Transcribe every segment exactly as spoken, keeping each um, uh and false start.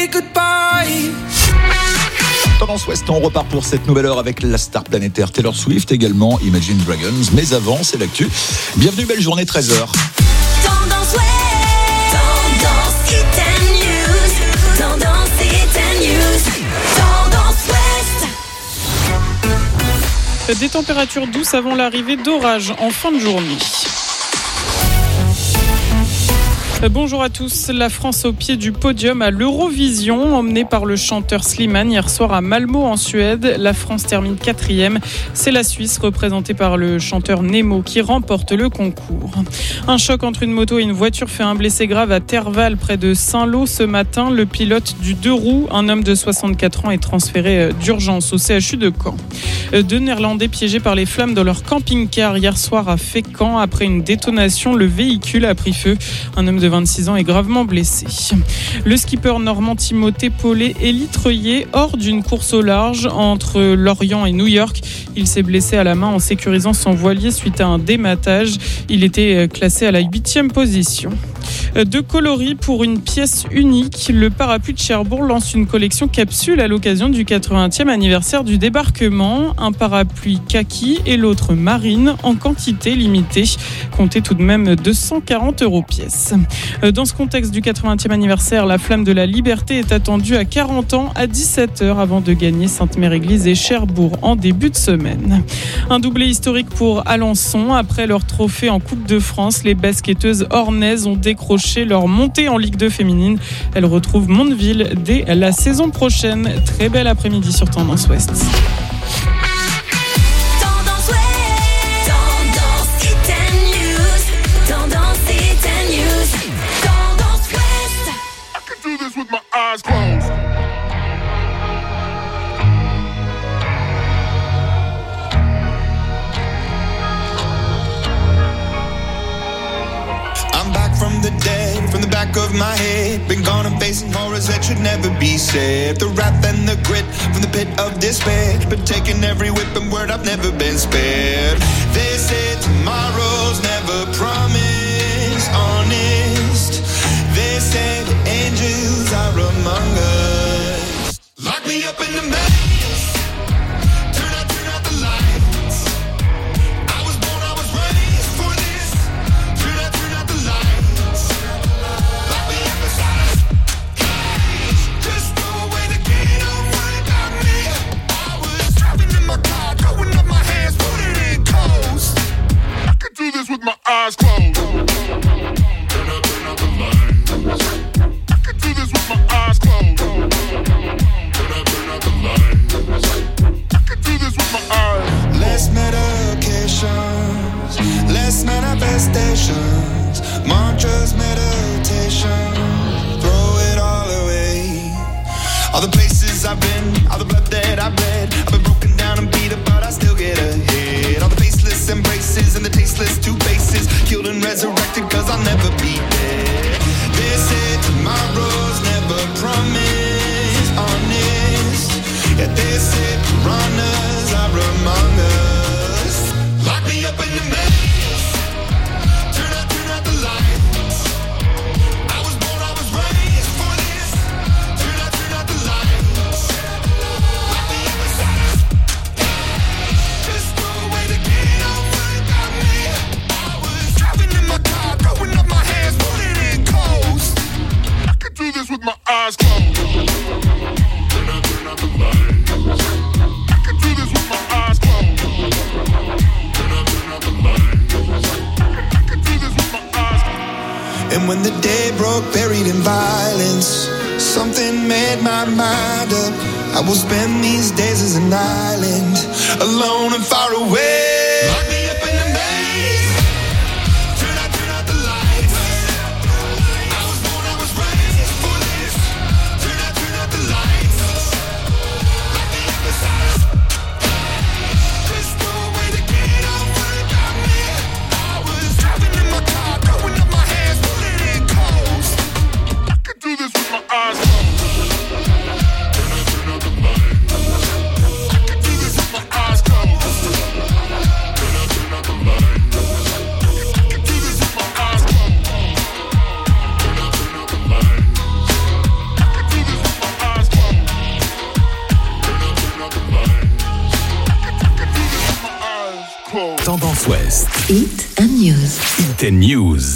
say goodbye. Tendance Ouest, on repart pour cette nouvelle heure avec la star planétaire Taylor Swift, également Imagine Dragons. Mais avant, c'est l'actu. Bienvenue, belle journée, treize heures. Tendance Ouest, Tendance Hit News, Tendance Hit News, Tendance Ouest. Des températures douces avant l'arrivée d'orages en fin de journée. Bonjour à tous. La France au pied du podium à l'Eurovision, emmenée par le chanteur Slimane hier soir à Malmö en Suède. La France termine quatrième. C'est la Suisse, représentée par le chanteur Nemo, qui remporte le concours. Un choc entre une moto et une voiture fait un blessé grave à Terval, près de Saint-Lô ce matin. Le pilote du deux roues, un homme de soixante-quatre ans, est transféré d'urgence au C H U de Caen. Deux Néerlandais piégés par les flammes dans leur camping-car hier soir à Fécamp. Après une détonation, le véhicule a pris feu. Un homme de vingt-six ans est gravement blessé. Le skipper normand Timothée Paulet est litreuillé hors d'une course au large entre Lorient et New York. Il s'est blessé à la main en sécurisant son voilier suite à un dématage. Il était classé à la huitième position. Deux coloris pour une pièce unique. Le parapluie de Cherbourg lance une collection capsule à l'occasion du quatre-vingtième anniversaire du débarquement. Un parapluie kaki et l'autre marine en quantité limitée. Comptez tout de même deux cent quarante euros pièce. Dans ce contexte du quatre-vingtième anniversaire, la flamme de la liberté est attendue à quarante ans à dix-sept heures avant de gagner Sainte-Mère-Église et Cherbourg en début de semaine. Un doublé historique pour Alençon. Après leur trophée en Coupe de France, les basketteuses ornaises ont décroché leur montée en Ligue deux féminine. Elles retrouvent Mondeville dès la saison prochaine. Très bel après-midi sur Tendance Ouest. Tendance Ouest, Tendance Hit News, Tendance Hit News, Tendance Ouest. I can do this with my eyes closed. I'm back from the dead, from the back of my head. Been gone and facing horrors that should never be said. The wrath and the grit from the pit of despair. Been taking every whip and word, I've never been spared. They say tomorrow's never promised, honest. They say the angels are among us. Lock me up in the maze. Turn out, turn out the lights. I was born, I was raised for this. Turn out, turn out the lights. Lock me up inside a cage. Just throw away the key, don't worry about me. I was driving in my car, throwing up my hands, putting in coast. I can do this with my eyes closed. Turn out, turn out the lights. I can do this with my eyes closed. Turn out, turn out the lights. I can do this with my eyes. Less medications, less manifestations, mantras, meditation, throw it all away. All the places I've been, all the blood that I've bled, I've been broken down and beat up, but I still get ahead. All the faceless embraces and the tasteless two faces, killed and resurrected, cause I'll never be dead. They say tomorrow's never promised, honest. Yeah, they say piranhas are among us. Lock me up in the maze. Turn out, turn out the lights. I was born, I was raised for this. Turn out, turn out the lights. Lock me up inside a cage. Just throw away the key, don't worry about me. I was driving in my car, throwing up my hands, putting in coast. I can do this with my eyes closed. Turn out, turn out the lights. I can do this with my eyes closed. Turn out, turn out the lights. I can do this with my eyes closed. And when the day broke, buried in violence, something made my mind up. I will spend these days as an island, alone and far away. Lock me up in the maze. Turn out, turn out the lights. I was born, I was raised for this. Turn out, turn out the lights. Lock me up inside a cage. Just throw away the key, don't worry about me. I was driving in my car, throwing up my hands, pulling in coast. I can do this with my eyes closed. Turn out, turn out the lights. I can do this with my eyes closed. Turn out, Tendance Ouest. Hit and News. Hit and News.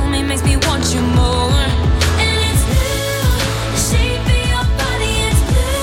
want you more. And it's blue, the shape of your body, it's blue.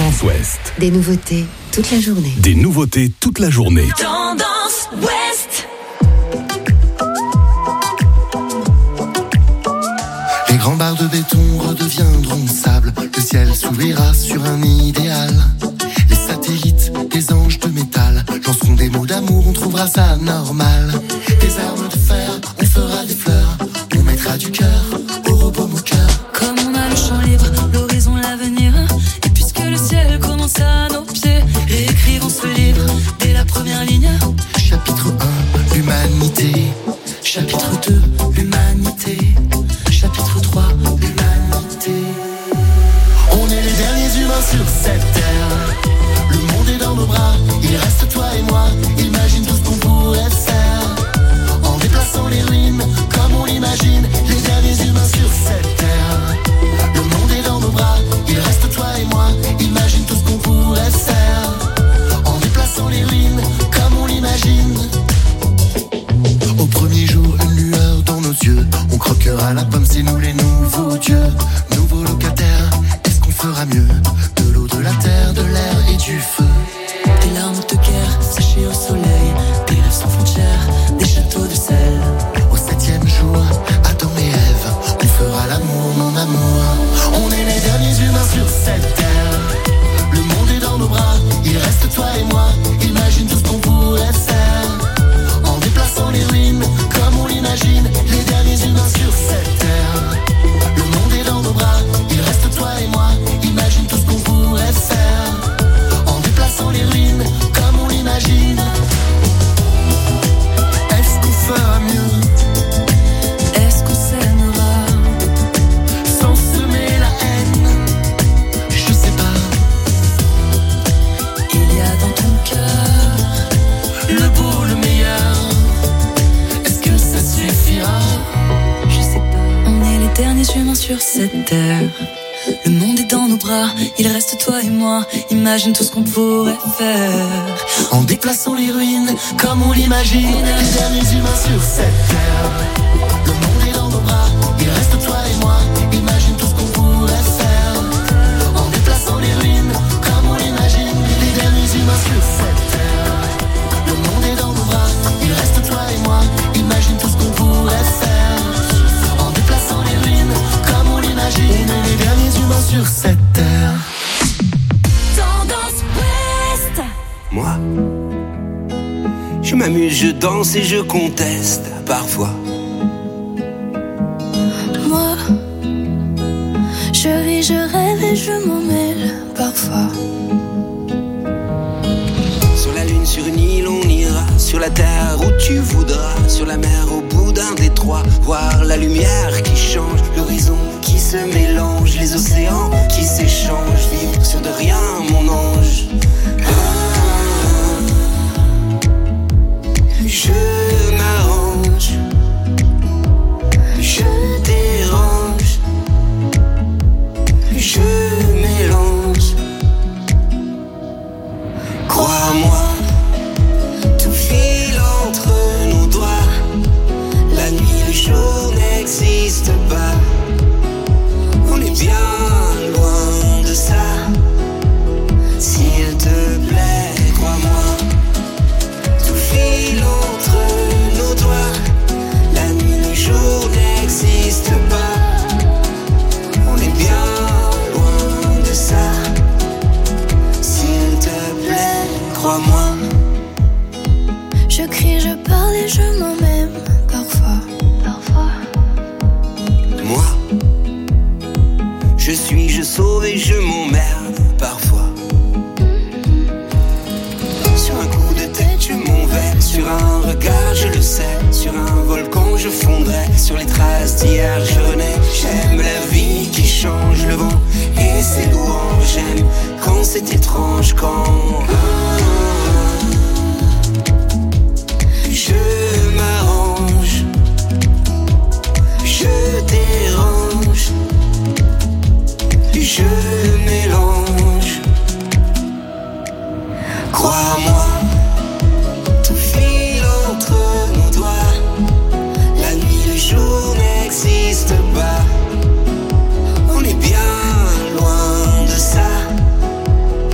Tendance Ouest. Des nouveautés toute la journée. Des nouveautés toute la journée. Tendance Ouest. Les grands barres de béton redeviendront sable. Le ciel s'ouvrira sur un idéal. Les satellites, des anges de métal lanceront des mots d'amour, on trouvera ça normal. Des armes de fer, on fera des fleurs. On mettra du cœur au repos mon cœur. Comme on a le champ libre, l'horizon, l'avenir. Et puisque le ciel commence à nos pieds, réécrivons ce livre dès la première ligne. Chapitre un, l'humanité. Chapitre deux, l'humanité. Chapitre trois, l'humanité. On est les derniers humains sur cette terre. Le monde est dans nos bras, il reste toi et moi. Imagine tout ce qu'on pourrait faire. En déplaçant les ruines, comme on l'imagine. Les derniers humains sur cette terre. Le monde est dans nos bras, il reste toi et moi. Imagine tout ce qu'on pourrait faire. En déplaçant les ruines, comme on l'imagine. Au premier jour, une lueur dans nos yeux. On croquera la pomme, c'est nous les nouveaux dieux. Nouveaux locataires, est-ce qu'on fera mieux? De l'eau, de la terre, de l'air et du feu. Des larmes de guerre séchées au soleil. Des rêves sans frontières, des châteaux de sel. Au septième jour, Adam et Ève, on fera l'amour, mon amour. On est les derniers humains sur cette terre. Le monde est dans nos bras, il reste toi et moi. Imagine tout ce qu'on pourrait faire. En déplaçant les ruines, comme on l'imagine. Les derniers humains sur cette terre. Le monde est dans nos bras, il reste toi et moi. Imagine tout ce qu'on pourrait faire. En déplaçant les ruines, comme on l'imagine. Est-ce qu'on fera mieux? Est-ce qu'on s'aimera Sans semer la haine? Je sais pas. Il y a dans ton cœur Le beau, le meilleur. Est-ce que ça suffira? Je sais pas. On est les derniers humains sur cette terre. Le monde est dans nos bras, il reste toi et moi. Imagine tout ce qu'on pourrait faire. En déplaçant les ruines, comme on l'imagine. Les derniers humains sur cette terre. Le monde est dans nos bras, il reste toi et moi. Imagine tout ce qu'on pourrait faire. En déplaçant les ruines, comme on l'imagine. Les derniers humains sur cette terre. Le monde est dans nos bras, il reste toi et moi. Imagine tout ce qu'on pourrait faire. En déplaçant les ruines, comme on l'imagine. Les derniers humains sur cette terre. Tendance Ouest. Moi, je m'amuse, je danse et je conteste parfois. Moi, je vis, je rêve et je m'en mêle parfois. Sur la lune, sur une île, on ira. Sur la terre où tu voudras. Sur la mer, au bout d'un détroit. Voir la lumière qui change. L'horizon qui se mélange. Les océans qui s'échangent. Vivre sur de rien, mon ange. Ah, je m'arrange. Je dérange. Je mélange. Crois-moi, tout file entre nos doigts. La nuit, le jour n'existe pas. On est bien loin de ça. S'il te plaît, crois-moi, tout file entre nos doigts. La nuit, le jour n'existe pas. On est bien loin de ça. S'il te plaît, crois-moi. Je crie, je parle et je m'en même parfois. Parfois. Moi, je suis, je sauve et je m'emmerde parfois. Sur un coup de tête, je m'envers. Sur un regard, je le sais. Sur un volcan, je fondrai. Sur les traces d'hier, je renais. J'aime la vie qui change, le vent et ses louanges. J'aime quand c'est étrange, quand je m'arrange. Je dérange. Je mélange. Crois-moi, tout file entre nos doigts. La nuit, le jour n'existe pas. On est bien loin de ça.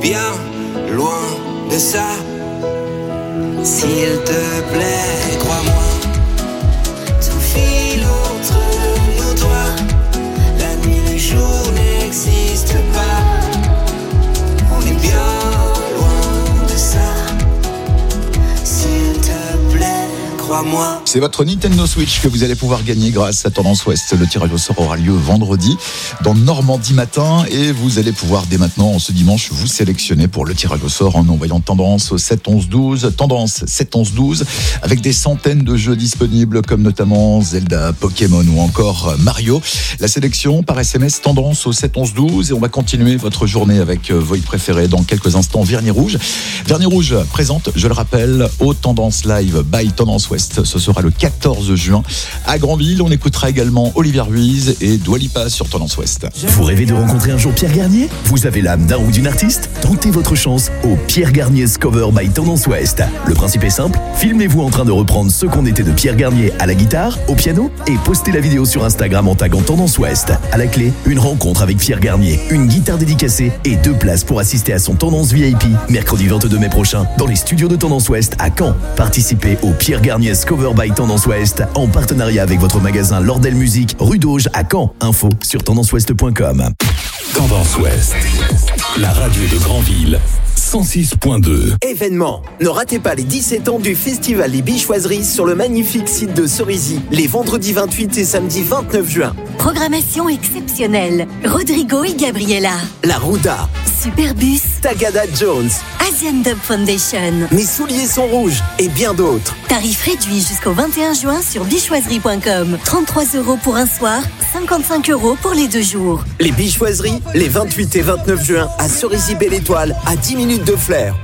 bien loin de ça. S'il te plaît, crois-moi, tout file entre nos doigts. La nuit, le jour n'existe pas. On est bien loin de ça. S'il te plaît, crois-moi. C'est votre Nintendo Switch que vous allez pouvoir gagner grâce à Tendance Ouest. Le tirage au sort aura lieu vendredi dans Normandie matin et vous allez pouvoir dès maintenant, ce dimanche, vous sélectionner pour le tirage au sort en envoyant Tendance au sept onze douze. Tendance sept onze douze avec des centaines de jeux disponibles comme notamment Zelda, Pokémon ou encore Mario. La sélection par S M S Tendance au sept onze douze et on va continuer votre journée avec vos hits préférés dans quelques instants. Vernis Rouge. Vernis Rouge présente, je le rappelle, au Tendance Live by Tendance Ouest. Ce sera le quatorze juin à Granville. On écoutera également Olivia Ruiz et Dua Lipa sur Tendance Ouest. Vous rêvez de rencontrer un jour Pierre Garnier ? Vous avez l'âme d'un ou d'une artiste ? Tentez votre chance au Pierre Garnier's Cover by Tendance Ouest. Le principe est simple, filmez-vous en train de reprendre ce qu'on était de Pierre Garnier à la guitare, au piano et postez la vidéo sur Instagram en taguant Tendance Ouest. À la clé, une rencontre avec Pierre Garnier, une guitare dédicacée et deux places pour assister à son Tendance V I P mercredi vingt-deux mai prochain dans les studios de Tendance Ouest à Caen. Participez au Pierre Garnier's Cover by Tendance Ouest en partenariat avec votre magasin Lordel Musique, rue d'Auge à Caen. Info sur tendance ouest point com. Tendance Ouest, la radio de Granville, cent six point deux. Événement. Ne ratez pas les dix-sept ans du Festival Les Bichoiseries sur le magnifique site de Cerisy, les vendredis vingt-huit et samedi vingt-neuf juin. Programmation exceptionnelle. Rodrigo et Gabriela. La Ruda, Superbus. Tagada Jones, Asian Dub Foundation. Mes souliers sont rouges et bien d'autres. Tarif réduit jusqu'au vingt et un juin sur bichoiserie point com. trente-trois euros pour un soir, cinquante-cinq euros pour les deux jours. Les Bichoiseries, les vingt-huit et vingt-neuf juin à Cerisy-Belle-Étoile, à dix minutes de Flers.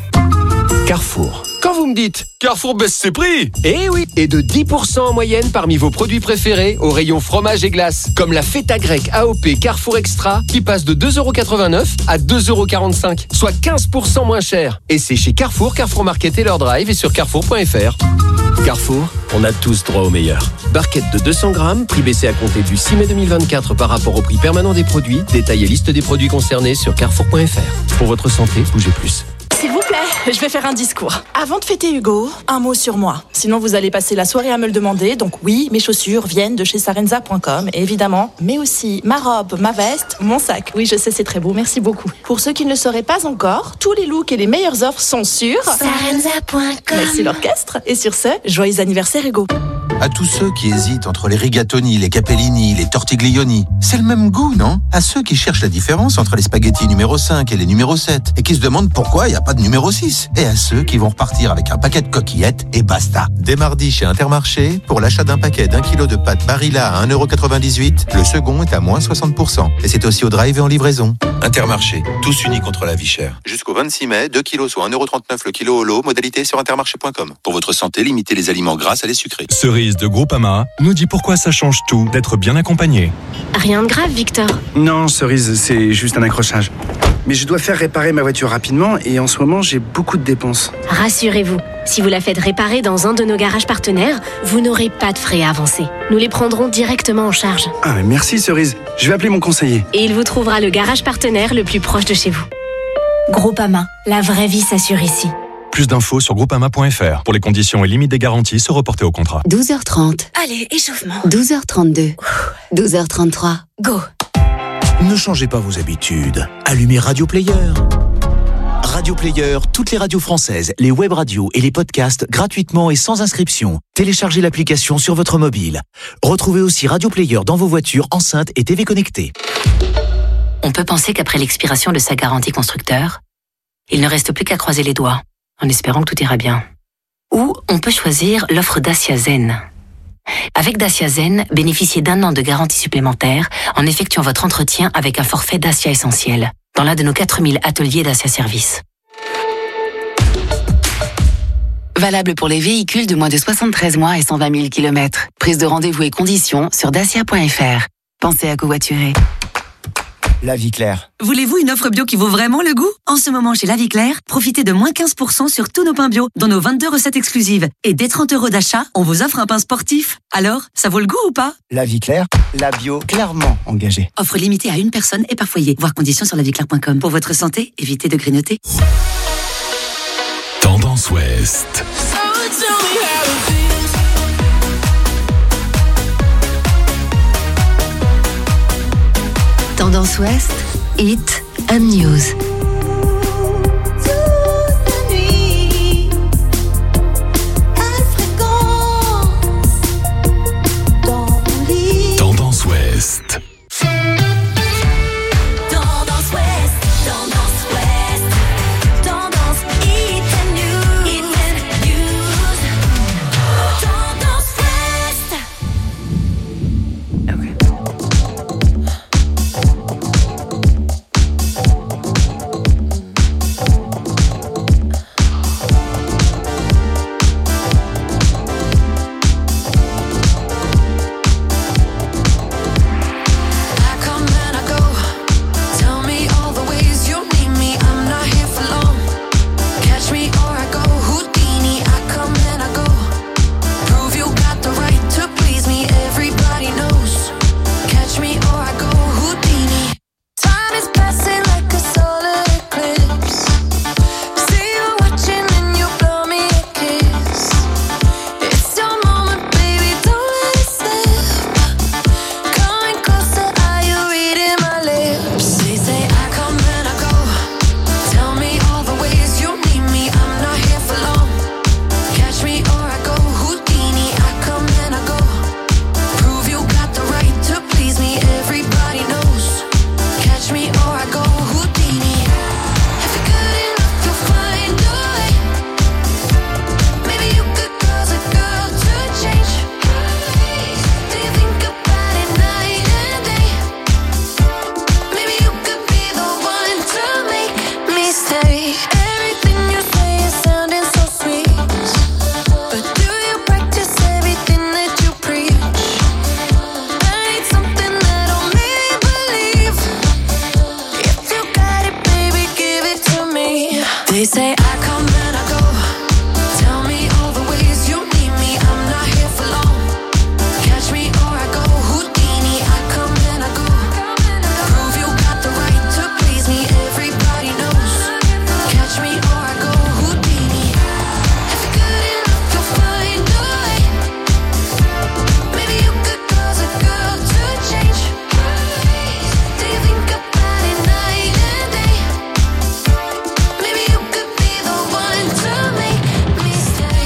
Carrefour. Quand vous me dites Carrefour baisse ses prix, eh oui, et de dix pour cent en moyenne parmi vos produits préférés au rayon fromage et glace, comme la feta grecque A O P Carrefour Extra qui passe de deux euros quatre-vingt-neuf à deux euros quarante-cinq, soit quinze pour cent moins cher. Et c'est chez Carrefour, Carrefour Market et leur drive et sur carrefour point f r. Carrefour, on a tous droit au meilleur. Barquette de deux cents grammes, prix baissé à compter du six mai deux mille vingt-quatre par rapport au prix permanent des produits. Détail et liste des produits concernés sur carrefour point f r. Pour votre santé, bougez plus. S'il vous plaît, je vais faire un discours. Avant de fêter Hugo, un mot sur moi. Sinon, vous allez passer la soirée à me le demander. Donc oui, mes chaussures viennent de chez sarenza point com, évidemment. Mais aussi ma robe, ma veste, mon sac. Oui, je sais, c'est très beau. Merci beaucoup. Pour ceux qui ne le sauraient pas encore, tous les looks et les meilleures offres sont sur sarenza point com. Merci l'orchestre. Et sur ce, joyeux anniversaire Hugo. À tous ceux qui hésitent entre les rigatoni, les capellini, les tortiglioni, c'est le même goût, non? À ceux qui cherchent la différence entre les spaghettis numéro cinq et les numéro sept et qui se demandent pourquoi il n'y a pas de numéro six. Et à ceux qui vont repartir avec un paquet de coquillettes et basta. Dès mardi chez Intermarché, pour l'achat d'un paquet d'un kilo de pâtes Barilla à un euro quatre-vingt-dix-huit, le second est à moins soixante pour cent. Et c'est aussi au drive et en livraison. Intermarché, tous unis contre la vie chère. Jusqu'au vingt-six mai, deux kilos soit un euro trente-neuf le kilo au lot, modalité sur intermarché point com. Pour votre santé, limitez les aliments gras à les sucrés. Cerise de Groupama nous dit pourquoi ça change tout d'être bien accompagné. Rien de grave, Victor. Non, Cerise, c'est juste un accrochage. Mais je dois faire réparer ma voiture rapidement et en ce moment, j'ai beaucoup de dépenses. Rassurez-vous, si vous la faites réparer dans un de nos garages partenaires, vous n'aurez pas de frais à avancer. Nous les prendrons directement en charge. Ah, mais merci Cerise. Je vais appeler mon conseiller. Et il vous trouvera le garage partenaire le plus proche de chez vous. Groupama, la vraie vie s'assure ici. Plus d'infos sur groupama point f r. Pour les conditions et limites des garanties, se reporter au contrat. douze heures trente. Allez, échauffement. douze heures trente-deux. douze heures trente-trois. Go. Ne changez pas vos habitudes. Allumez Radio Player. Radio Player, toutes les radios françaises, les web radios et les podcasts gratuitement et sans inscription. Téléchargez l'application sur votre mobile. Retrouvez aussi Radio Player dans vos voitures, enceintes et T V connectées. On peut penser qu'après l'expiration de sa garantie constructeur, il ne reste plus qu'à croiser les doigts, en espérant que tout ira bien. Ou on peut choisir l'offre Dacia Zen. Avec Dacia Zen, bénéficiez d'un an de garantie supplémentaire en effectuant votre entretien avec un forfait Dacia Essentiel dans l'un de nos quatre mille ateliers Dacia Service. Valable pour les véhicules de moins de soixante-treize mois et cent vingt mille kilomètres. Prise de rendez-vous et conditions sur dacia point f r. Pensez à covoiturer. La Vie Claire. Voulez-vous une offre bio qui vaut vraiment le goût ? En ce moment, chez La Vie Claire, profitez de moins quinze pour cent sur tous nos pains bio, dans nos vingt-deux recettes exclusives. Et dès trente euros d'achat, on vous offre un pain sportif. Alors, ça vaut le goût ou pas ? La Vie Claire, la bio clairement engagée. Offre limitée à une personne et par foyer. Voir conditions sur la vie claire point com. Pour votre santé, évitez de grignoter. Tendance Ouest. Tendance Ouest, Hit and News. Tendance Ouest. Tendance Ouest, Tendance Ouest, Tendance Hit and News, Hit and News, Tendance Ouest. They say I come and I go. Tell me all the ways you need me. I'm not here for long. Catch me or I go Houdini. I come and I go. Prove you got the right to please me. Everybody knows. Catch me or I go Houdini. If you're good enough, you'll find a way. Maybe you could cause a girl to change. Do you think about it night and day? Maybe you could be the one to make me stay.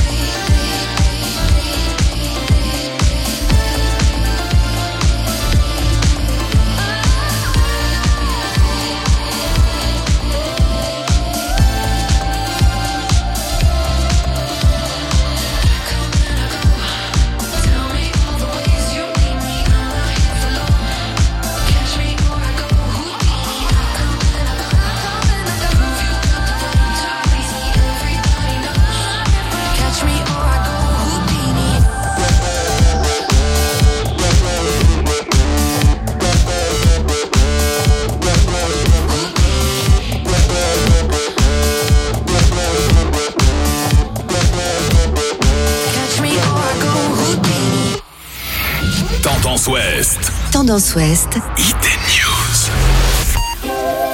Tell me all the ways you need me. I'm not here for long. Catch me or I go Houdini. I come and I go. Prove you got the right to please me. Everybody knows. Catch me or I go Houdini. Catch me or I go Houdini. Tendance Ouest. Tendance Ouest, Hit and News.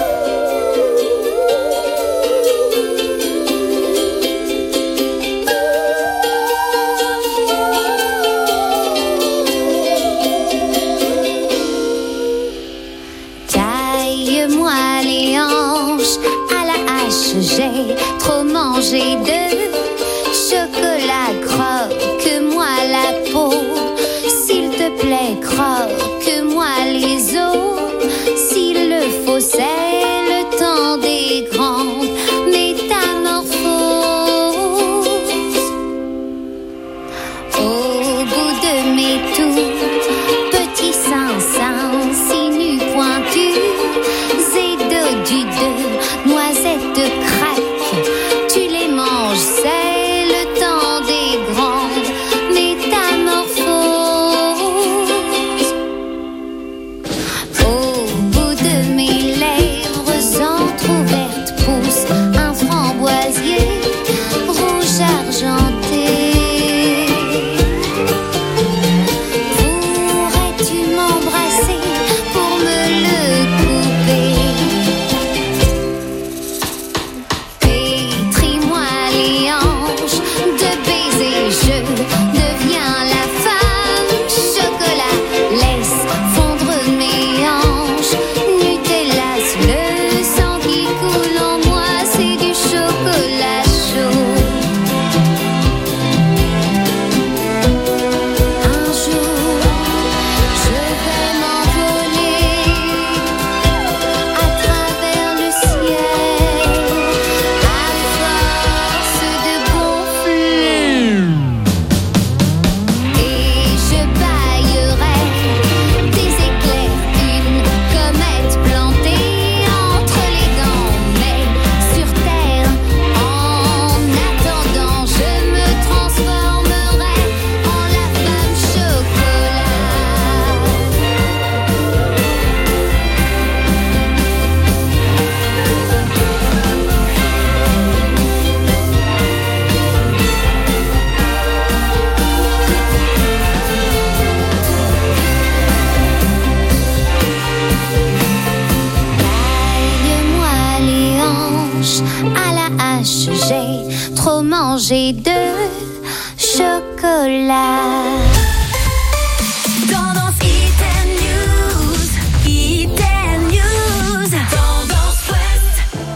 Taille-moi les hanches à la hache, j'ai trop mangé de chocolat. Croque-moi la peau, s'il te plaît, croque-moi les os. manger de chocolat. Tendance Hit and News, Hit and News, Tendance Ouest.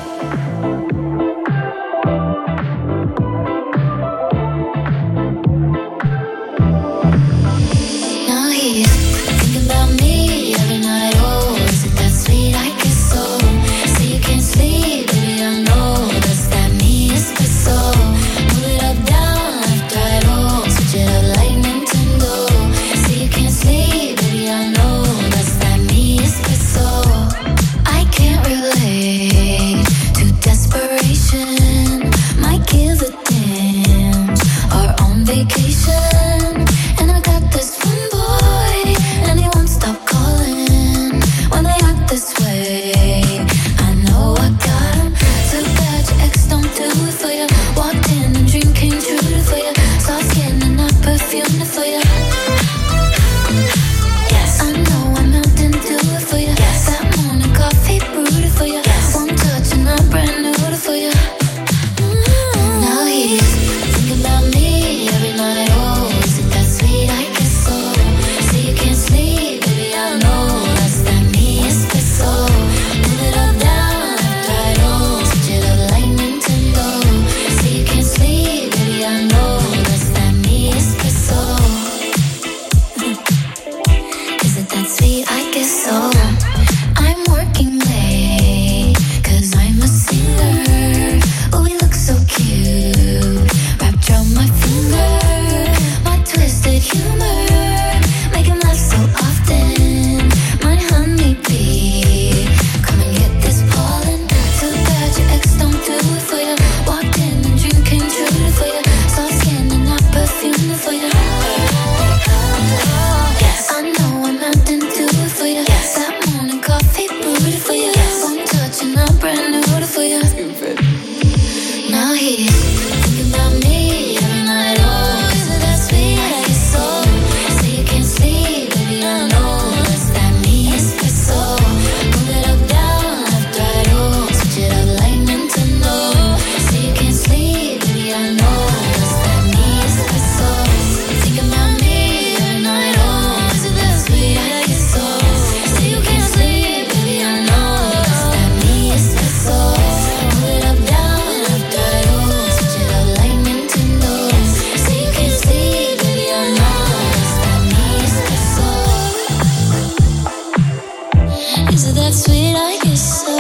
Now he's thinking about me every night. Oh, is it that sweet? I guess so. Say you can't sleep, baby, I know. Does that mean it's so? Move it up, down, left, right, oh. Switch it up like Nintendo. Say you can't sleep, baby, I know. Does that mean it's so? I can't relate to desperation. Might give a damn. Are on vacation. And I got this one boy, and he won't stop calling. When they act this way, I know I got him. So bad your ex don't do it for you. Walked in and dream came true for you. Soft skin and I perfumed it for you. Yes, I know I'm out and do it for you. Yes, that morning coffee brewed it for you. Yes, one touch and I'm brand new to for you. Mm. Now he's thinking about me every night. Oh, is it that sweet? I guess so. Say you can't sleep, baby, I know. Does that mean it's so? Move it up, down, left, right, oh. Switch it up like Nintendo. Say you can't sleep, baby, I know. Does that mean it's so? Is it that sweet? I guess so. I'm working late, cause I'm a singer. Oh, we look so cute, wrapped around my finger. My twisted humor, make him laugh so often. My honeybee, come and get this pollen. Too bad your ex don't do it for you. Walked in and dream came true for you. Soft skin and I perfumed it for you. Yes, I know I'm out and do it for you. Yes, that morning coffee brewed it for you. Yes, one touch and I'm brand new to for you. Now he's thinking about me every night. Oh, is it that sweet? I guess so. Say you can't sleep, baby, I know. Does that mean it's so? Move it up, down, left, right, oh. Switch it up like Nintendo. Say you can't sleep, baby, I know. Does that mean it's so? Thinking about me every night. Oh, is it that sweet? I guess so. Say you can't sleep, baby, I know. Does that mean it's so? Move it up, down, left, right, oh. Switch it up like Nintendo. Say you can't sleep, baby, I know. Does that mean it's so? Is it that sweet? I guess so.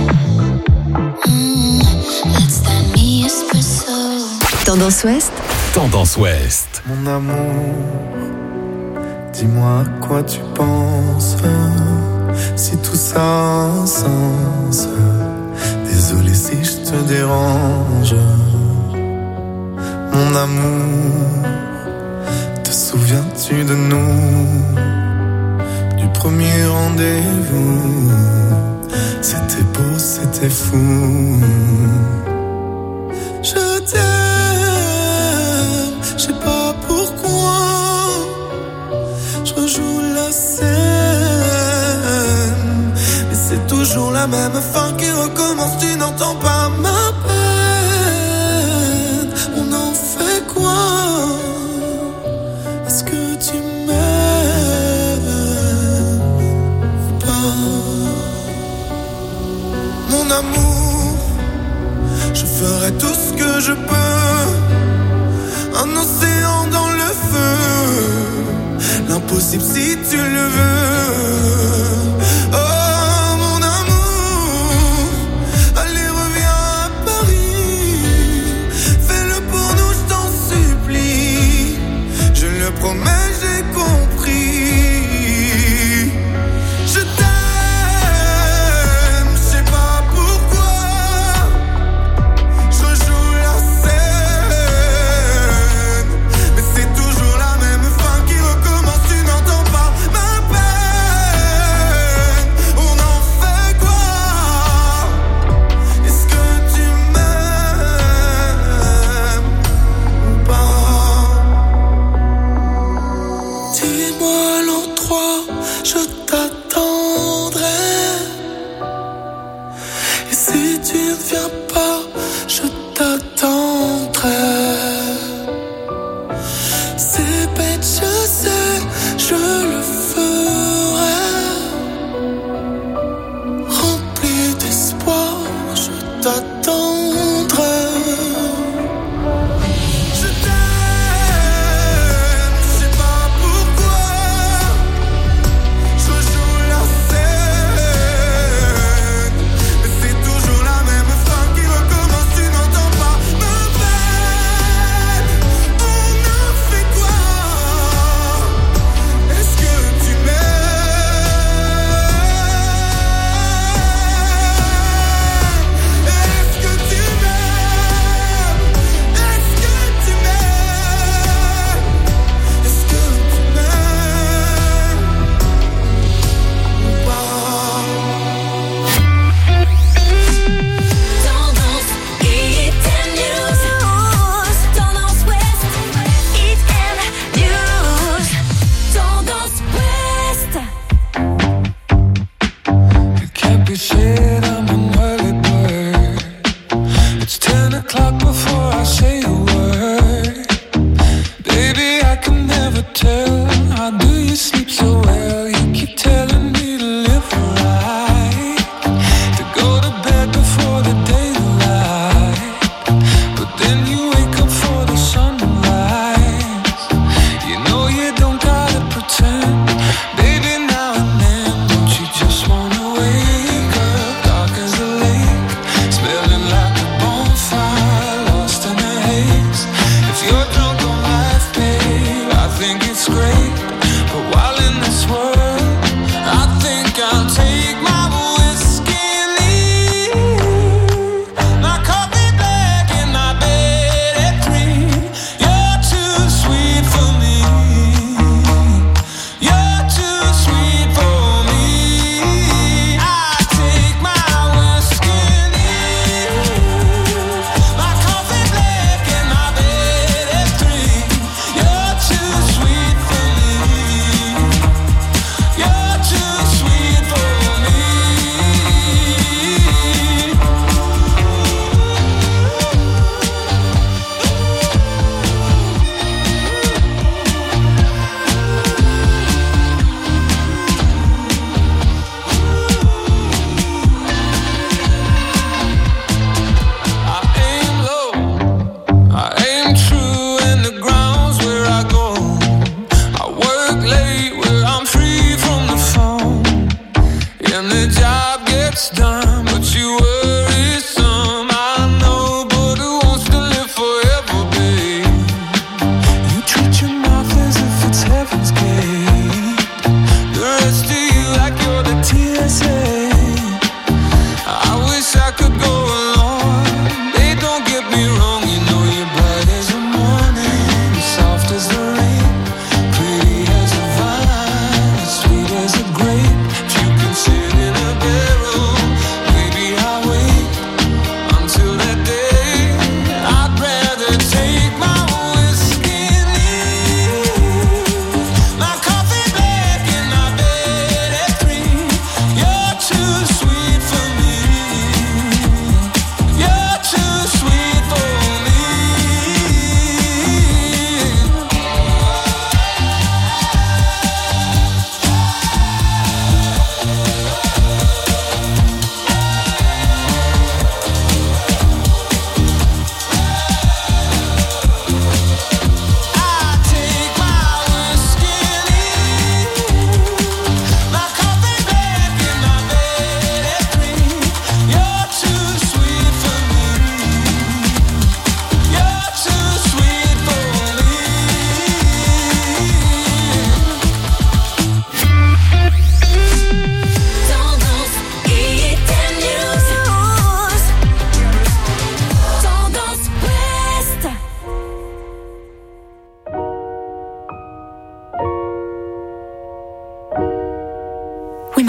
Mm, that's that me espresso. Tendance Ouest. Tendance Ouest. Mon amour, dis-moi à quoi tu penses. Si tout ça a un sens. Désolé si je te dérange. Mon amour, te souviens-tu de nous? Du premier rendez-vous. C'était beau, c'était fou. Je t'aime, je sais pas pourquoi. Je rejoue la scène, mais c'est toujours la même fin qui recommence. Tu n'entends pas ma peine. On en fait quoi? Est-ce que tu m'aimes ou pas? Mon amour, je ferai tout ce que je peux. Un océan dans le feu, l'impossible si tu le veux. Oh mon amour, allez reviens à Paris. Fais-le pour nous, je t'en supplie. Je le promets, j'ai compris. Je t'aime, je sais pas pourquoi. Je rejoue la scène, mais c'est toujours la même fin qui recommence. Tu n'entends pas ma peine.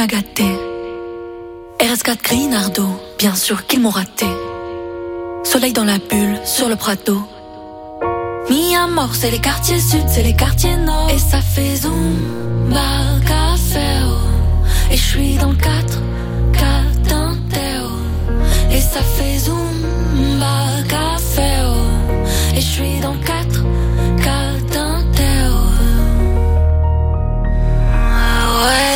gâté. R S quatre Grinardo, bien sûr qu'ils m'ont raté. Soleil dans la bulle, sur le Prado. Mi amor, c'est les quartiers sud, c'est les quartiers nord. Et ça fait zumba, café, oh. Et je suis dans le quatre, quatre d'un Théo. Et ça fait zumba, café, oh. Et je suis dans le quatre, quatre d'un Théo. Ouais.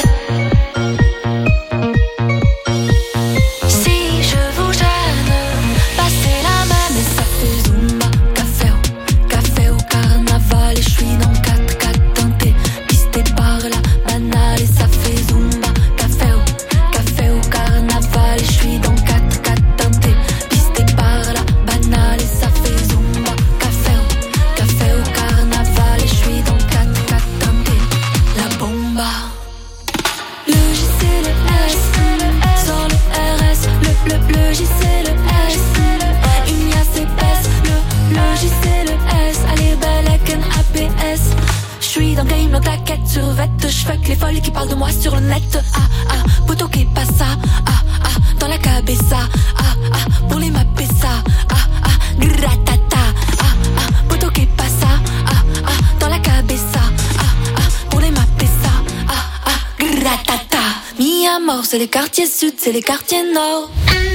Les folles qui parlent de moi sur le net. Ah ah, poto que pasa. Ah ah, dans la cabeza. Ah ah, pour les mapper ça. Ah ah, gratata. Ah ah, poto que pasa. Ah ah, dans la cabeza. Ah ah, pour les mapper ça. Ah ah, gratata. Mi amor, c'est les quartiers sud, c'est les quartiers nord.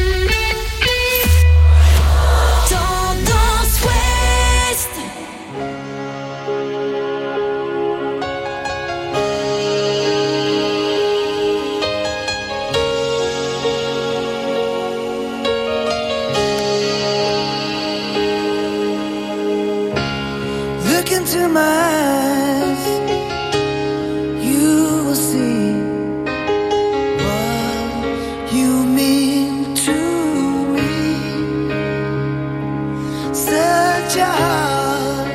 Into my eyes, you will see what you mean to me. Such a heart,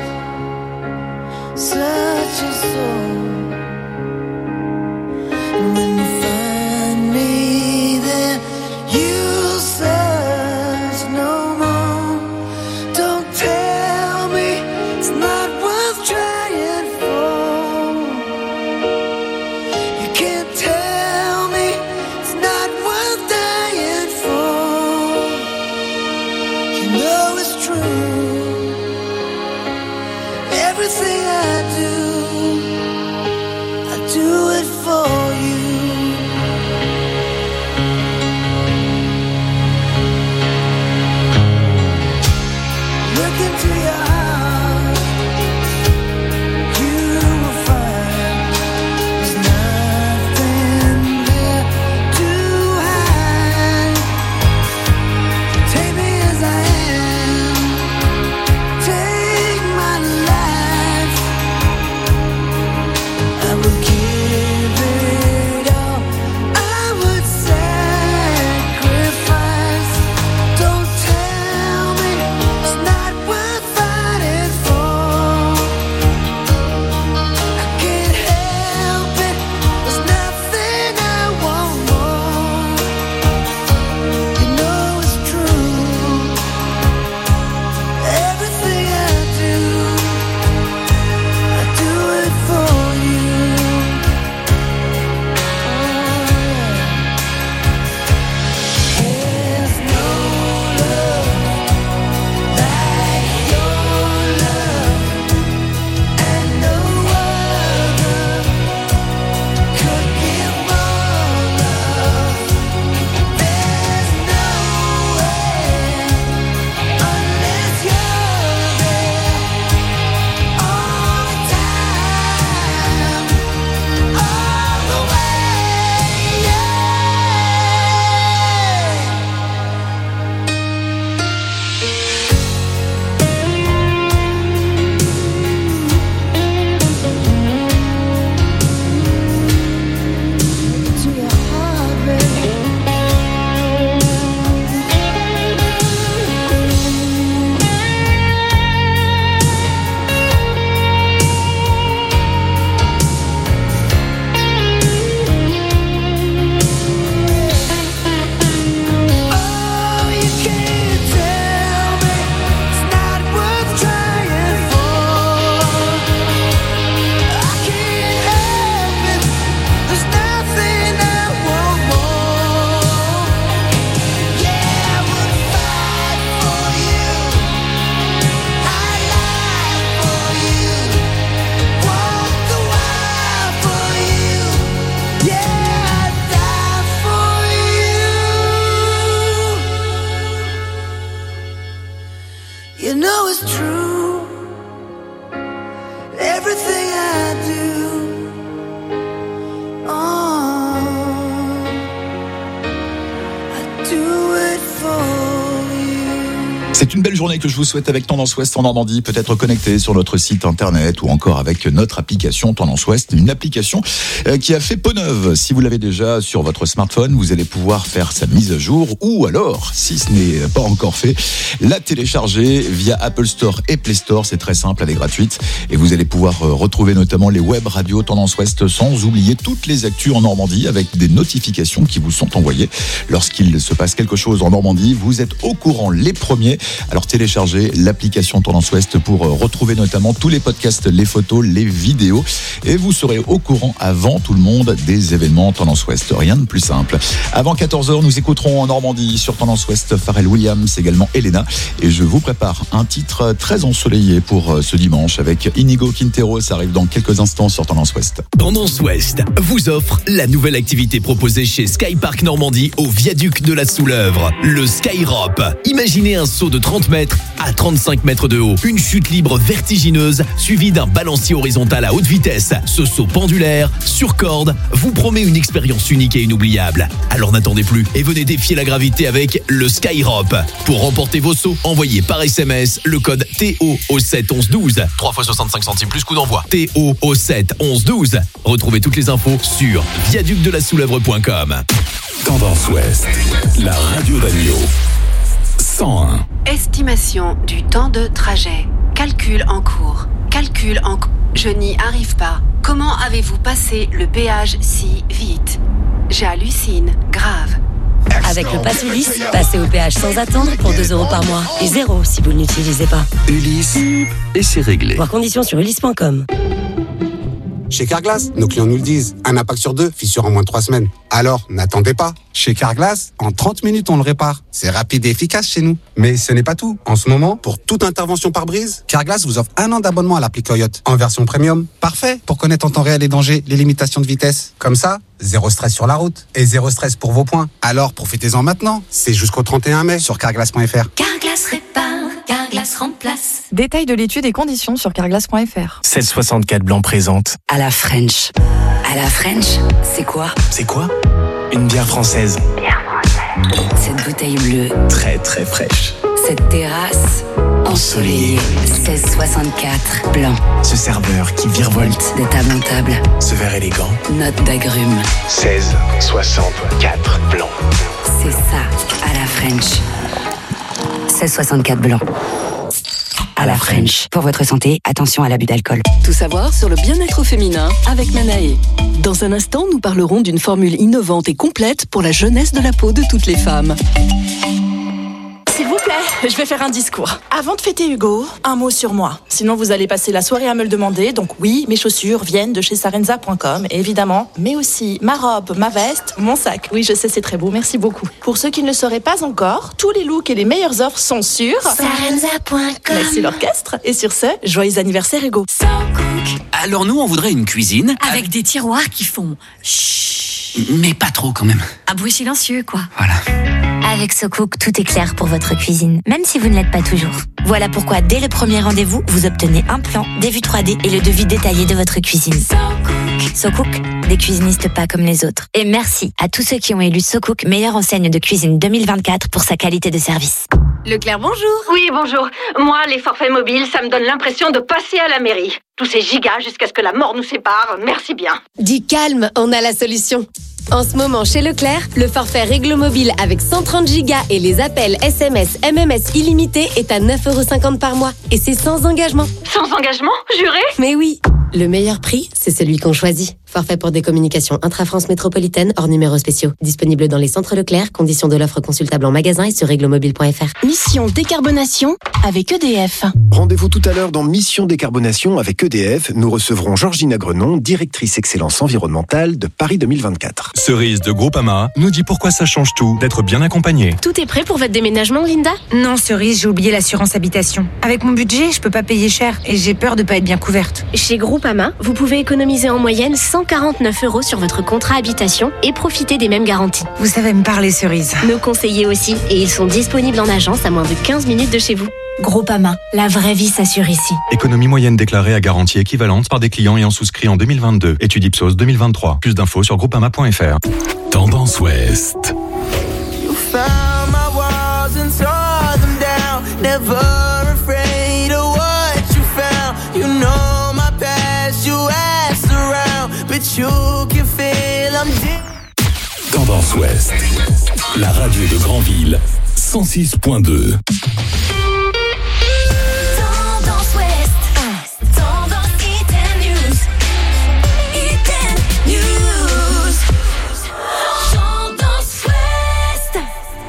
such a soul. And when you find me there, you'll search no more. Don't tell me it's not trying for. You can't tell me it's not worth dying for. You know it's true. Everything I do, I do it for you. Look into your eyes. everything I do. Oh, I do it for you. C'est une belle journée que je vous souhaite avec Tendance Ouest en Normandie, peut-être connecté sur notre site internet ou encore avec notre application Tendance Ouest, une application qui a fait peau neuve. Si vous l'avez déjà sur votre smartphone, vous allez pouvoir faire sa mise à jour ou alors, si ce n'est pas encore fait, la télécharger via Apple Store et Play Store. C'est très simple, elle est gratuite et vous allez pouvoir retrouver notamment les web radios Tendance Ouest sans oublier toutes les actus en Normandie avec des notifications qui vous sont envoyées. Lorsqu'il se passe quelque chose en Normandie, vous êtes au courant les premiers. Alors téléchargez l'application Tendance Ouest pour retrouver notamment tous les podcasts, les photos, les vidéos et vous serez au courant avant tout le monde des événements Tendance Ouest. Rien de plus simple. Avant quatorze heures, nous écouterons en Normandie sur Tendance Ouest Pharrell Williams, également Elena, et je vous prépare un titre très ensoleillé pour ce dimanche avec Inigo Quintero. Ça arrive dans quelques instants sur Tendance Ouest. Tendance Ouest vous offre la nouvelle activité proposée chez Skypark Normandie au viaduc de la Soulèvre, le Skyrop. Imaginez un saut de trente mètres à trente-cinq mètres de haut, une chute libre vertigineuse suivie d'un balancier horizontal à haute vitesse. Ce saut pendulaire sur corde vous promet une expérience unique et inoubliable. Alors n'attendez plus et venez défier la gravité avec le Skyrop. Pour remporter vos sauts, envoyez par S M S le code T O au sept onze douze. trois fois soixante-cinq centimes plus coût d'envoi. T O au sept onze douze. Retrouvez toutes les infos sur viaduc de la soulèvre point com. Tendance Ouest, la radio d'Agneau. cent un. Estimation du temps de trajet. Calcul en cours. Calcul en cours. Je n'y arrive pas. Comment avez-vous passé le péage si vite? J'hallucine. Grave. Avec le Pass Ulysse, passez au péage sans attendre pour deux euros par mois. Et zéro si vous ne l'utilisez pas. Ulysse, et c'est réglé. Voir conditions sur ulysse point com. Chez Carglass, nos clients nous le disent. Un impact sur deux, fissure en moins de trois semaines. Alors, n'attendez pas. Chez Carglass, en trente minutes, on le répare. C'est rapide et efficace chez nous. Mais ce n'est pas tout. En ce moment, pour toute intervention par brise, Carglass vous offre un an d'abonnement à l'appli Coyote en version premium. Parfait pour connaître en temps réel les dangers, les limitations de vitesse. Comme ça, zéro stress sur la route et zéro stress pour vos points. Alors, profitez-en maintenant. C'est jusqu'au trente et un mai sur carglass point f r. Carglass répare, Carglass remplace. Détail de l'étude et conditions sur carglass point f r. sept soixante-quatre Blanc présente. À la French. À la French, c'est quoi? C'est quoi? Une bière française. Bière française. Cette bouteille bleue. Très très fraîche. Cette terrasse ensoleillée. seize soixante-quatre Blanc. Ce serveur qui virevolte. De table en table. Ce verre élégant. Note d'agrumes. seize soixante-quatre Blanc. C'est ça, à la French. seize soixante-quatre Blanc. À la French. Pour votre santé, attention à l'abus d'alcool. Tout savoir sur le bien-être au féminin avec Manae. Dans un instant, nous parlerons d'une formule innovante et complète pour la jeunesse de la peau de toutes les femmes. S'il vous plaît, je vais faire un discours. Avant de fêter Hugo, un mot sur moi. Sinon, vous allez passer la soirée à me le demander. Donc oui, mes chaussures viennent de chez sarenza point com, évidemment. Mais aussi ma robe, ma veste, mon sac. Oui, je sais, c'est très beau. Merci beaucoup. Pour ceux qui ne le sauraient pas encore, tous les looks et les meilleures offres sont sur sarenza point com. Merci l'orchestre. Et sur ce, joyeux anniversaire Hugo. So cook. Alors nous, on voudrait une cuisine avec des tiroirs qui font chut. Mais pas trop quand même. Un bruit silencieux, quoi. Voilà. Avec SoCook, tout est clair pour votre cuisine, même si vous ne l'êtes pas toujours. Voilà pourquoi, dès le premier rendez-vous, vous obtenez un plan, des vues trois D et le devis détaillé de votre cuisine. SoCook. SoCook, des cuisinistes pas comme les autres. Et merci à tous ceux qui ont élu SoCook meilleure enseigne de cuisine deux mille vingt-quatre pour sa qualité de service. Leclerc, bonjour. Oui, bonjour. Moi, les forfaits mobiles, ça me donne l'impression de passer à la mairie. Tous ces gigas jusqu'à ce que la mort nous sépare, merci bien. Dis calme, on a la solution. En ce moment, chez Leclerc, le forfait Réglo Mobile avec cent trente gigas et les appels S M S, M M S illimités est à neuf euros cinquante par mois. Et c'est sans engagement. Sans engagement, juré? Mais oui. Le meilleur prix, c'est celui qu'on choisit. Forfait pour des communications intra-France métropolitaine hors numéros spéciaux. Disponible dans les centres Leclerc. Conditions de l'offre consultable en magasin et sur réglomobile point f r. Mission décarbonation avec E D F. Rendez-vous tout à l'heure dans Mission décarbonation avec E D F. Nous recevrons Georgina Grenon, directrice excellence environnementale de Paris deux mille vingt-quatre. Cerise de Groupama nous dit pourquoi ça change tout d'être bien accompagné. Tout est prêt pour votre déménagement, Linda? Non, Cerise, j'ai oublié l'assurance habitation. Avec mon budget, je peux pas payer cher et j'ai peur de pas être bien couverte. Chez Groupama, vous pouvez économiser en moyenne cent quarante-neuf euros sur votre contrat habitation et profiter des mêmes garanties. Vous savez me parler, Cerise. Nos conseillers aussi, et ils sont disponibles en agence à moins de quinze minutes de chez vous. Groupama, la vraie vie s'assure ici. Économie moyenne déclarée à garantie équivalente par des clients ayant souscrit en deux mille vingt-deux. Étude Ipsos deux mille vingt-trois. Plus d'infos sur groupama point f r. Tendance Ouest. You found my walls and tore them down. Never afraid of what you found. You know my past, you asked around, but you can feel I'm deep. Tendance Ouest. La radio de Granville. cent six point deux. Tendance Ouest. Tendance Iten News. Iten News. Tendance Ouest.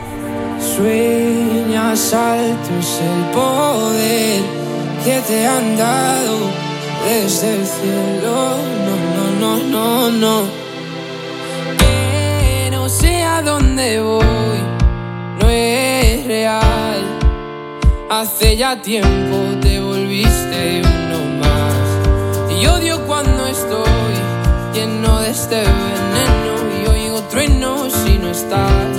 Sueñas alto es el poder que te han dado desde el cielo. No, no, no, no, no. Que no sé a dónde voy, no es real. Hace ya tiempo te volviste uno más. Y odio cuando estoy lleno de este veneno y oigo truenos si no estás.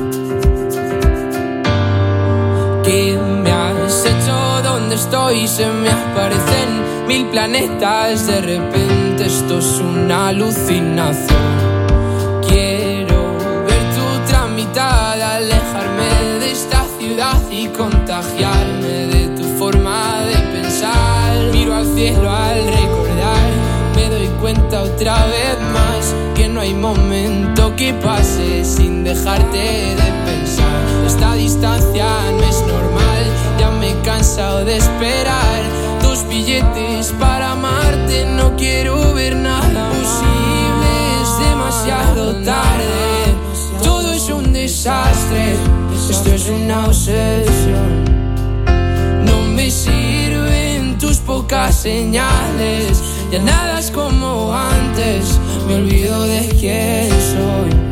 ¿Qué me has hecho? ¿Dónde estoy? Se me aparecen mil planetas. De repente esto es una alucinación. Quiero ver tu tramitada, alejarme de esta ciudad y contagiarme de tu forma de pensar. Miro al cielo al recordar, me doy cuenta otra vez más que no hay momento que pase sin dejarte de pensar. Esta distancia no es normal, ya me he cansado de esperar. Dos billetes para amarte, no quiero ver nada posible, es demasiado tarde. Todo es un desastre, esto es una obsesión. No me sirven tus pocas señales, ya nada es como antes, me olvido de quién soy.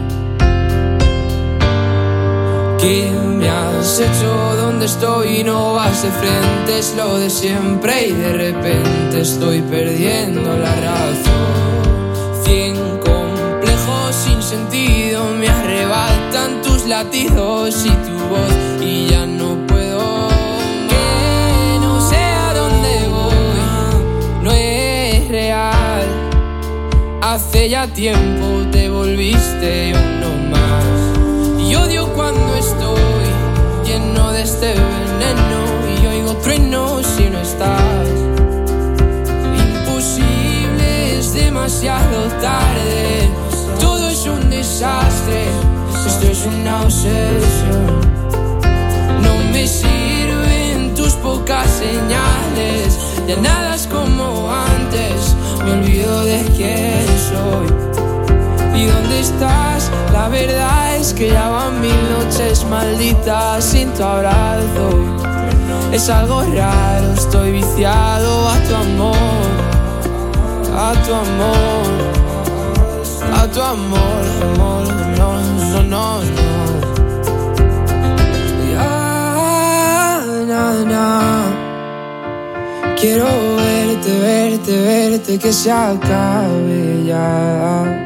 ¿Qué me has hecho? ¿Dónde estoy? No vas de frente, es lo de siempre y de repente estoy perdiendo la razón. Cien complejos sin sentido me arrebatan tus latidos y tu voz y ya no puedo. Que no sé a dónde voy, no es real. Hace ya tiempo te volviste uno más. Y odio cuando estoy lleno de este veneno y oigo truenos si no estás. Imposible, es demasiado tarde. Todo es un desastre, esto es una obsesión. No me sirven tus pocas señales, ya nada es como antes, me olvido de quién soy. ¿Y dónde estás? La verdad es que ya van mil noches malditas sin tu abrazo. Es algo raro, estoy viciado a tu amor, a tu amor, a tu amor, amor, no, no, no, no. Ya, na, na. Quiero verte, verte, verte, que se acabe ya.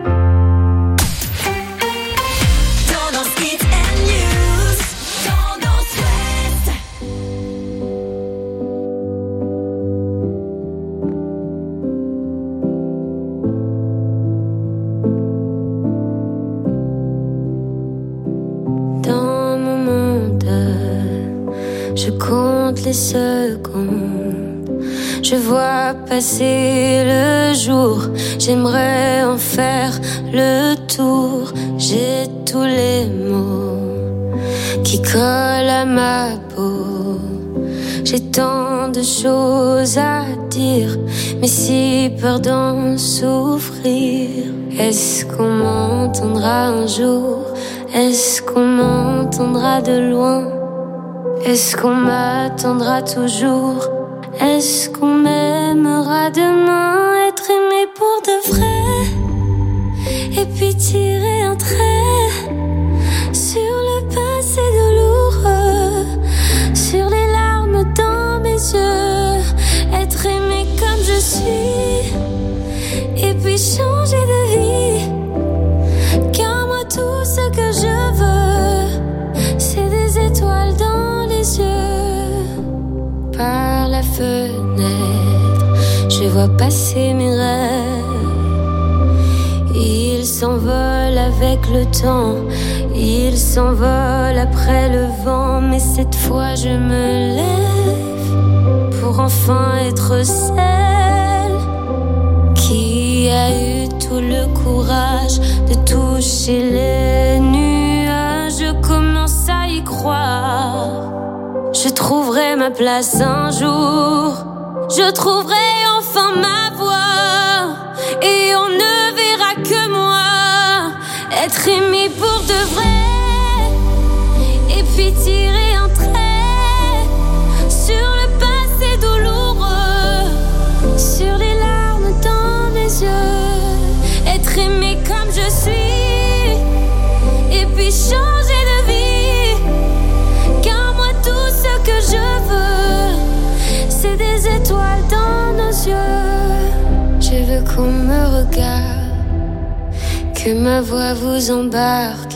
Les secondes, je vois passer le jour, j'aimerais en faire le tour. J'ai tous les mots qui collent à ma peau. J'ai tant de choses à dire, mais si peur d'en souffrir. Est-ce qu'on m'entendra un jour? Est-ce qu'on m'entendra de loin? Est-ce qu'on m'attendra toujours? Est-ce qu'on m'aimera demain? Être aimé pour de vrai, et puis tirer un trait sur le passé douloureux, sur les larmes dans mes yeux. Être aimé comme je suis, et puis changer de vie. Car moi tout ce que je veux, c'est des étoiles dans les yeux. fenêtre, je vois passer mes rêves. Ils s'envolent avec le temps, ils s'envolent après le vent. Mais cette fois je me lève pour enfin être celle qui a eu tout le courage de toucher les nuages. Je commence à y croire, je trouverai ma place un jour, je trouverai enfin ma voix, et on ne verra que moi être aimé pour de vrai, et puis tirer un trait sur le passé douloureux, sur les larmes dans mes yeux, être aimé comme je suis, et puis changer de vie, car moi tout ce que je veux, c'est des étoiles dans nos yeux. Je veux qu'on me regarde, que ma voix vous embarque.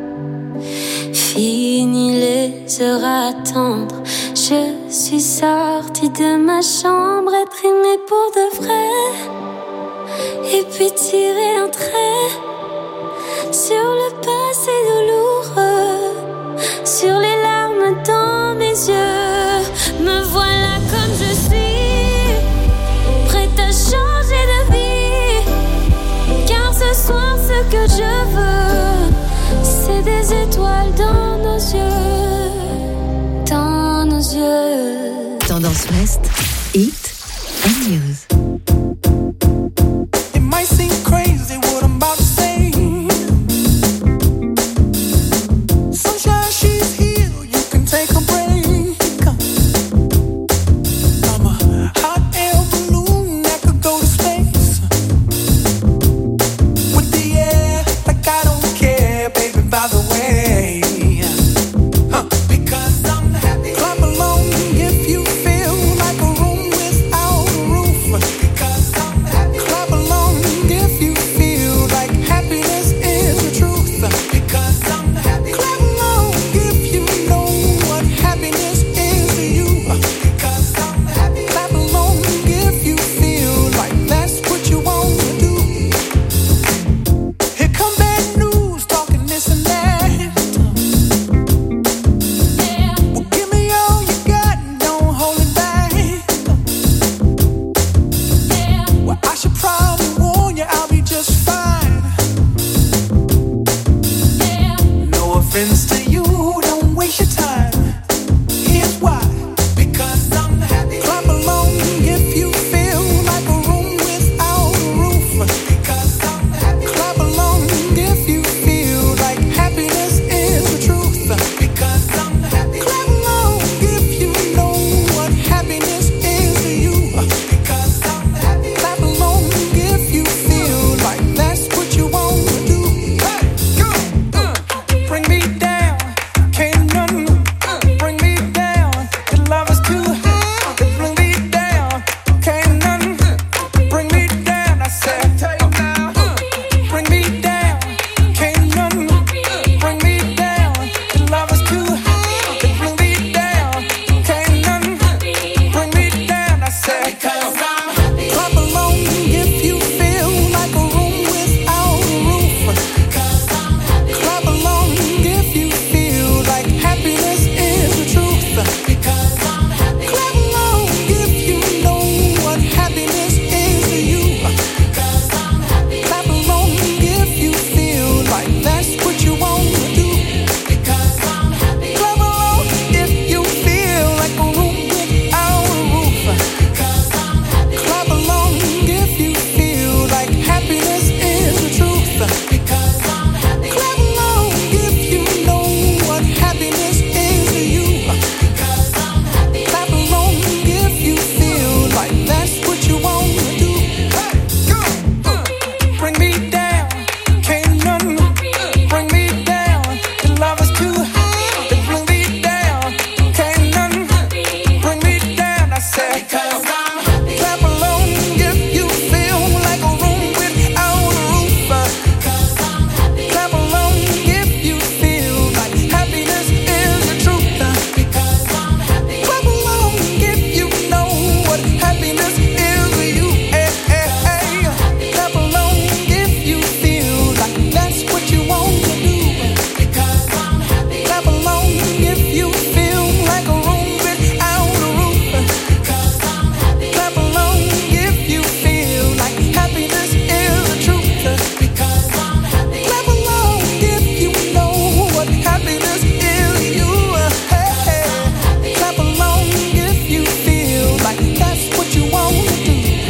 Fini les heures à attendre, je suis sortie de ma chambre, être aimée pour de vrai, et puis tirer un trait sur le passé douloureux, sur les larmes dans mes yeux. Me voilà comme je suis, prête à changer de vie, car ce soir ce que je veux, c'est des étoiles dans nos yeux, dans nos yeux. Tendance Ouest, Hit and News.